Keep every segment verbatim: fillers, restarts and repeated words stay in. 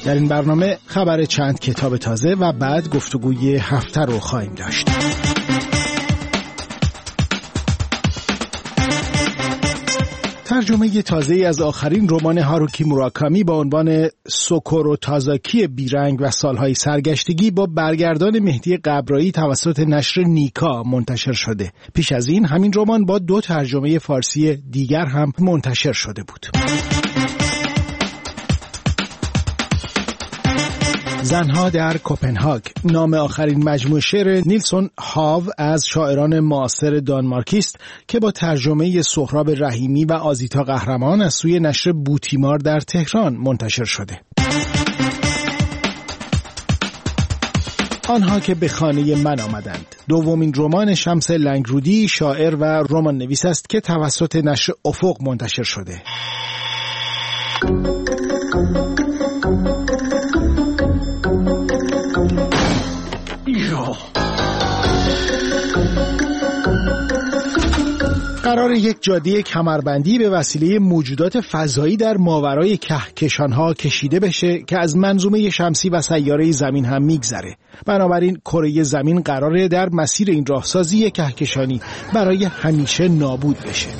در این برنامه خبر چند کتاب تازه و بعد گفتگوی هفته رو خواهیم داشت. ترجمه تازه‌ای از آخرین رمان هاروکی موراکامی با عنوان سوکورو تازاکی بیرنگ و سالهای سرگشتگی با برگردان مهدی قبرایی توسط نشر نیکا منتشر شده. پیش از این همین رمان با دو ترجمه فارسی دیگر هم منتشر شده بود. زنها در کوپنهاگ نام آخرین مجموعه شعر نیلسون هاو از شاعران معاصر دانمارکی است که با ترجمه سهراب رحیمی و آزیتا قهرمان از سوی نشر بوتیمار در تهران منتشر شده. آنها که به خانه من آمدند دومین رمان شمس لنگرودی، شاعر و رمان نویس است که توسط نشر افق منتشر شده. قرار یک جاده کمربندی به وسیله موجودات فضایی در ماورای کهکشان‌ها کشیده بشه که از منظومه شمسی و سیاره زمین هم میگذره. بنابراین کره زمین قراره در مسیر این راهسازی کهکشانی برای همیشه نابود بشه.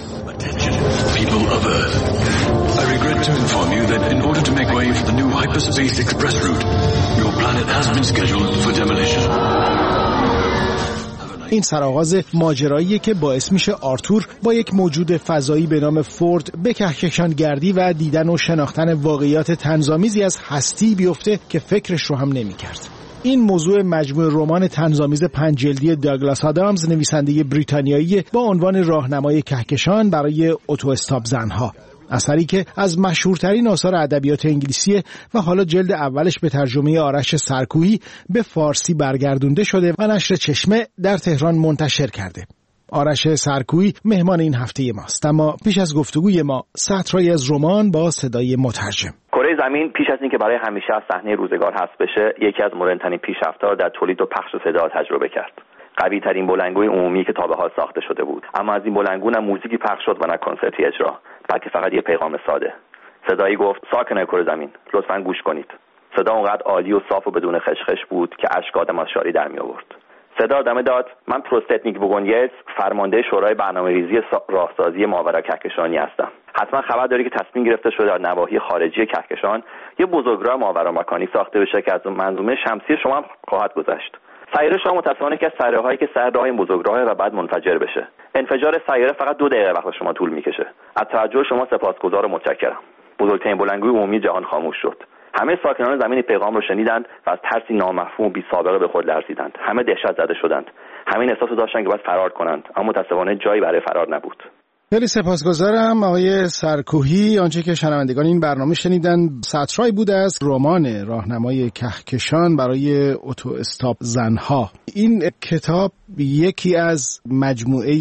این سرآغاز ماجراییه که باعث میشه آرتور با یک موجود فضایی به نام فورد به کهکشانگردی و دیدن و شناختن واقعیات طنزآمیزی از هستی بیفته که فکرش رو هم نمی‌کرد. این موضوع مجموعه رمان طنزآمیز پنج جلدی داگلاس آدامز نویسنده بریتانیایی با عنوان راهنمای کهکشان برای اتو استاپ زنها، اثری که از مشهورترین آثار ادبیات انگلیسی و حالا جلد اولش به ترجمه آرش سرکویی به فارسی برگردونده شده و نشر چشمه در تهران منتشر کرده. آرش سرکویی مهمان این هفته ماست، اما پیش از گفتگوی ما سطرهایی از رمان با صدای مترجم. کره زمین پیش از اینکه برای همیشه از صحنه روزگار حذف بشه، یکی از مدرن‌ترین پیشرفت‌ها در تولید و پخش صدا تجربه کرد. قوی ترین بلندگوی عمومی که تا به حال ساخته شده بود، اما از این بلندگو نه موزیکی پخش شد و نه کنسرتی اجرا، بلکه فقط یه پیغام ساده. صدایی گفت: ساکنان کره زمین، لطفاً گوش کنید. صدا اونقدر عالی و صاف و بدون خشخش بود که اشک آدم از شادی در می آورد. صدا ادامه داد: من پروستتنیک بوگونیز، فرمانده شورای برنامه‌ریزی راهسازی ماورا کهکشانی هستم. حتما خبر داری که تصمیم گرفته شده در نواحی خارجی کهکشان یه بزرگراه ماورا مکانی ساخته بشه که از منظومه شمسی شما هم خواهد گذشت. سیاره شما متأسفانه که سیاره‌هایی که سر راه این بزرگراه و بعد منفجر بشه. انفجار سیاره فقط دو دقیقه وقت شما طول میکشه. از توجه شما سپاسگزار و متشکرم. بزرگترین بلندگوی عمومی جهان خاموش شد. همه ساکنان زمین پیغام رو شنیدند و از ترسی نامفهوم و بی سابقه به خود لرزیدند. همه دهشت زده شدند. همین احساس داشتند که باید فرار کنند، اما متأسفانه جایی برای فرار نبود. خیلی سپاسگزارم آقای سرکوهی. آنچه که شنوندگان این برنامه شنیدن سطرهایی بود از رمان راهنمای کهکشان برای اتو استاپ زنها. این کتاب یکی از مجموعه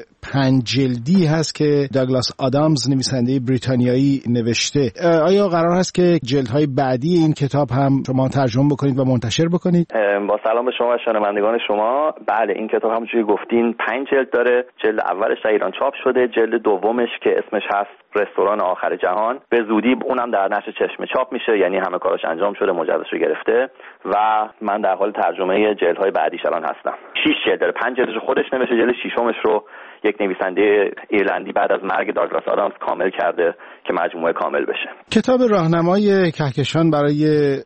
پنج جلدی هست که داگلاس آدامز نویسنده بریتانیایی نوشته. آیا قرار هست که جلدهای بعدی این کتاب هم شما ترجمه بکنید و منتشر بکنید؟ با سلام به شما و شنوندگان شما. بله، این کتاب همونجوری گفتین پنج جلد داره. جلد اولش در ایران چاپ شده، جلد دومش که اسمش هست رستوران آخر جهان به زودی اونم در نشر چشمه چاپ میشه، یعنی همه کاراش انجام شده، مجوزش رو گرفته و من در حال ترجمه جلدهای بعدیش الان هستم. شش جلد داره، پنج جلدش خودش نوشته، جلد ششمش رو یک نویسنده ایرلندی بعد از مرگ داگلاس آدامز کامل کرده که مجموعه کامل بشه. کتاب راهنمای کهکشان برای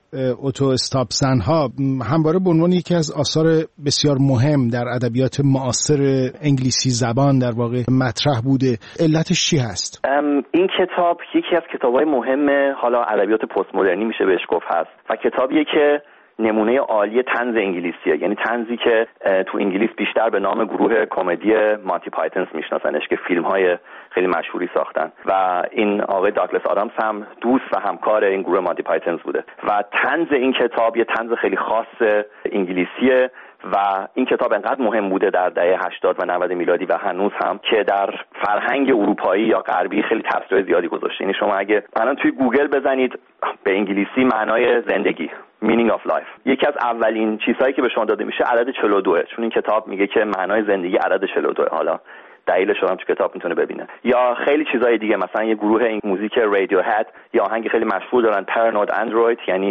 اتو استاپ زنها همواره به عنوان یکی از آثار بسیار مهم در ادبیات معاصر انگلیسی زبان در واقع مطرح بوده. علتش چی هست؟ این کتاب یکی از کتاب‌های مهم حالا ادبیات پست مدرنی میشه بهش گفت هست و کتابیه که نمونه عالی طنز انگلیسیه، یعنی طنزی که تو انگلیس بیشتر به نام گروه کمدی مانتی پایتونز میشناسنش که فیلم‌های خیلی مشهوری ساختن و این آقای داگلاس آدامز هم دوست و همکار این گروه مانتی پایتونز بوده و طنز این کتاب یه طنز خیلی خاص انگلیسیه و این کتاب انقدر مهم بوده در دهه هشتاد و نود میلادی و هنوز هم که در فرهنگ اروپایی یا غربی خیلی تاثیر زیادی گذاشته. یعنی شما اگه الان توی گوگل بزنید به انگلیسی معنای زندگی meaning of life، یکی از اولین چیزهایی که به شما داده میشه عدد چهل و دو، چون این کتاب میگه که معنای زندگی عدد چهل و دو. حالا دلیلش رو هم تو کتاب میتونه ببینه. یا خیلی چیزای دیگه، مثلا یه گروه این موزیک رادیو هد یا آهنگ خیلی مشهور دارن پارانوید اندروید، یعنی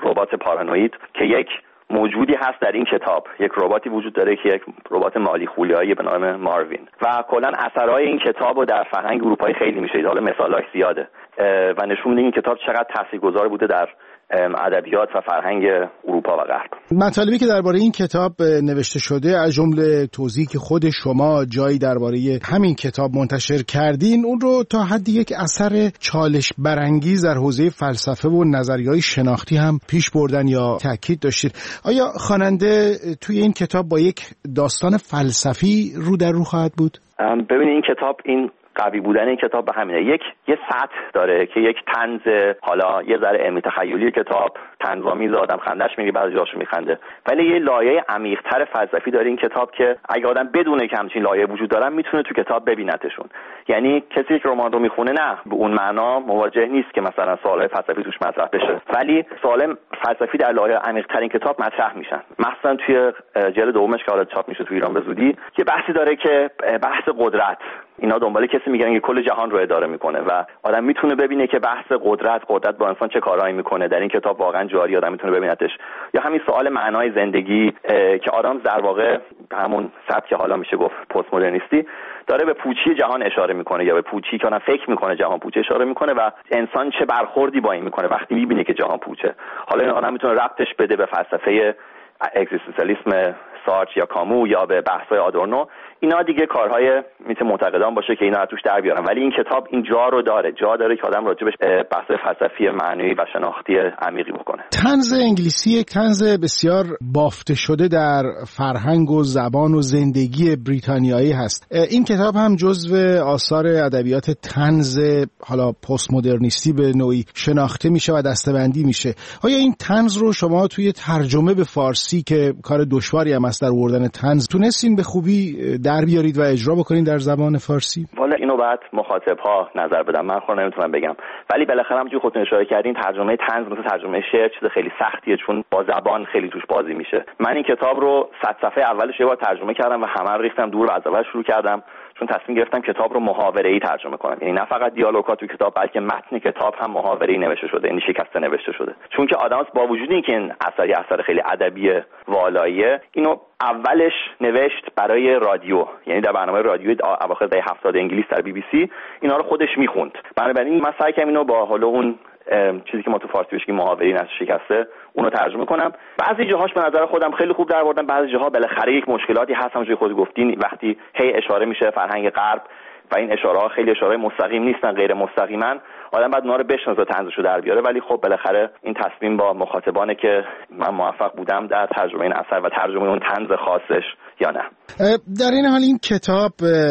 ربات پارانوید که یک موجودی هست در این کتاب، یک رباتی وجود داره که یک ربات مالی خولیایی به نام ماروین و کلا اثرهای این کتابو در فرهنگ اروپایی خیلی میشه حالا مثالاش زیاده و نشون میده این کتاب چقدر تاثیرگذار بوده در ادبیات و فرهنگ اروپا و غرب. مطالبی که درباره این کتاب نوشته شده از جمله توضیحی که خود شما جایی درباره همین کتاب منتشر کردین، اون رو تا حدی یک اثر چالش برانگیز در حوزه فلسفه و نظریه‌های شناختی هم پیش بردن یا تاکید داشتید. آیا خواننده توی این کتاب با یک داستان فلسفی رو در رو خواهد بود؟ ببینید این کتاب، این قوی بودن این کتاب به همینه، یک یه سطح داره که یک طنز حالا یه ذره علمی تخیلی کتاب طنزآمیز آدم خندش میگیره بعضی جاشو میخنده، ولی یه لایه عمیق‌تر فلسفی داره این کتاب که اگه آدم بدونه که همچین لایه وجود دارن میتونه تو کتاب ببینتشون. یعنی کسی که رمان رو میخونه نه به اون معنا مواجه نیست که مثلا سوالای فلسفی توش مطرح بشه، ولی سوال فلسفی در لایه عمیق‌تر این کتاب مطرح میشن. مثلا توی جلد دومش که حالا چاپ میشه تو ایران به زودی یه بحثی داره که بحث قدرت، اینا دنبال کسی میگن که کل جهان رو اداره میکنه و آدم میتونه ببینه که بحث قدرت قدرت با انسان چه کارهایی میکنه در این کتاب واقعا جاری، آدم میتونه ببینتش. یا همین سوال معنای زندگی که آدم در واقع همون سبک حالا میشه گفت پست مدرنیستی داره به پوچی جهان اشاره میکنه یا به پوچی که آدم فکر میکنه جهان پوچه اشاره میکنه و انسان چه برخوردی با این میکنه وقتی میبینه که جهان پوچه. حالا این آدم میتونه ربطش بده به فلسفه اگزیستانسیالیسم سارتر یا کامو یا به بحث‌های آدورنو. اینا دیگه کارهای میتونه معتقدان باشه که اینا رو توش در بیارن، ولی این کتاب این جا رو داره، جا داره که آدم راجبش بحث فلسفی معنوی و شناختی عمیقی بکنه. طنز انگلیسی یک طنز بسیار بافته شده در فرهنگ و زبان و زندگی بریتانیایی هست. این کتاب هم جزو آثار ادبیات طنز حالا پست مدرنیستی به نوعی شناخته میشه و دسته‌بندی میشه. آیا این طنز رو شما توی ترجمه به فارسی که کار دشواری هم است در آوردن طنز تونستین به خوبی در بیارید و اجرا بکنین در زبان فارسی؟ والا اینو بعد مخاطب‌ها نظر بدن، من خودم نمیتونم بگم، ولی بالاخره همونجوری خودتون اشاره کردین ترجمه طنز مثل ترجمه شعر چیز خیلی سختیه چون با زبان خیلی توش بازی میشه. من این کتاب رو صد صفحه اولش یه بار ترجمه کردم و همه رو ریختم دور و از اول شروع کردم چون تصمیم گرفتم کتاب رو محاوره‌ای ترجمه کنم، یعنی نه فقط دیالوگات تو کتاب بلکه متن کتاب هم محاوره‌ای نوشته شده، یعنی شکسته نوشته شده. چون که آدم با وجود اینکه این اثری اثر خیلی ادبی والاییه، اینو اولش نوشت برای رادیو، یعنی در برنامه رادیویی اواخر دهه هفتاد انگلیس در بی بی سی اینا رو خودش میخوند. بنابراین من سعی کردم اینو با حالا اون چیزی که ما تو فارسی بهش میگیم محاوره‌ای نشه شکسته اونو ترجمه کنم. بعضی جاهاش به نظر خودم خیلی خوب درآوردم، بعضی جاها بالاخره یک مشکلاتی هست همونجوری خود گفتین وقتی هی اشاره میشه فرهنگ غرب و این اشاره ها خیلی اشاره مستقیم نیستن، غیر مستقیما آدم بعد اونا رو بشناسه طنزشو در بیاره، ولی خب بالاخره این تصمیم با مخاطبانه که من موفق بودم در ترجمه این اثر و ترجمه اون طنز خاصش یا نه. در این حال این کتاب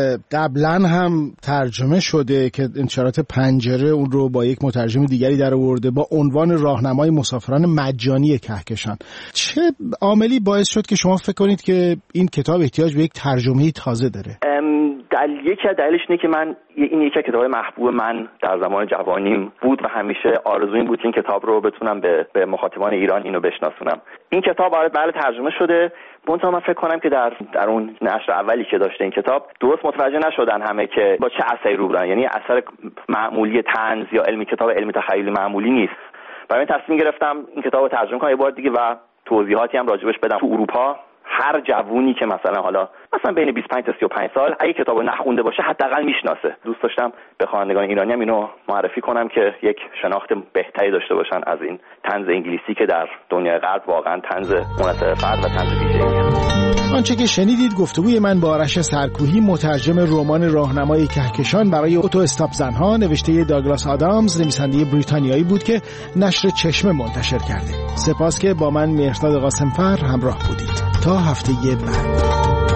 قبلا هم ترجمه شده که انتشارات پنجره اون رو با یک مترجم دیگری در آورده با عنوان راهنمای مسافران مجانی کهکشان. چه عاملی باعث شد که شما فکر کنید که این کتاب احتیاج به یک ترجمه تازه داره؟ دلیل یکی از دلیلش اینه که من این یکی از کتاب‌های محبوب من در زمان جوانیم بود و همیشه آرزویم بود که این کتاب رو بتونم به به مخاطبان ایران اینو بشناسونم. این کتاب آره بله ترجمه شده، منتها من فکر کنم که در در اون نشر اولی که داشته این کتاب درست متوجه نشدن همه که با چه اثری روبران، یعنی اثر معمولی طنز یا علمی کتاب علمی تخیلی معمولی نیست. برای این تصمیم گرفتم این کتاب رو ترجمه کنم یه بار دیگه و توضیحاتی هم راجبش بدم. تو اروپا هر جوونی که مثلا حالا مثلا بین بیست و پنج تا سی و پنج سال اگه کتابو نخونده باشه حداقل میشناسه. دوست داشتم به خوانندگان ایرانی هم اینو معرفی کنم که یک شناخت بهتری داشته باشن از این طنز انگلیسی که در دنیای غرب واقعا طنز منحصر فرد و طنز ویژه‌ایه. آنچه که شنیدید گفتگوی من با آرش سرکوهی، مترجم رمان راهنمای کهکشان برای اتو استاپ زنها نوشته داگلاس آدامز، نویسنده بریتانیایی بود که نشر چشمه منتشر کرده. سپاس که با من مهرداد قاسمفر همراه بودید. تا هفته بعد.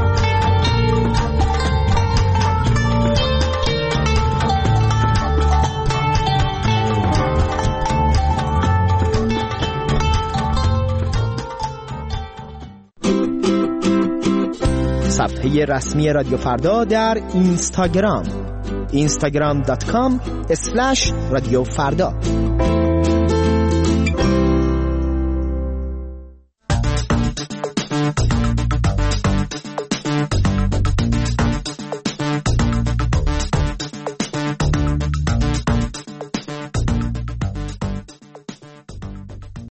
صفحه رسمی رادیو فردا در اینستاگرام اینستاگرام دات کام اسلش رادیو فردا.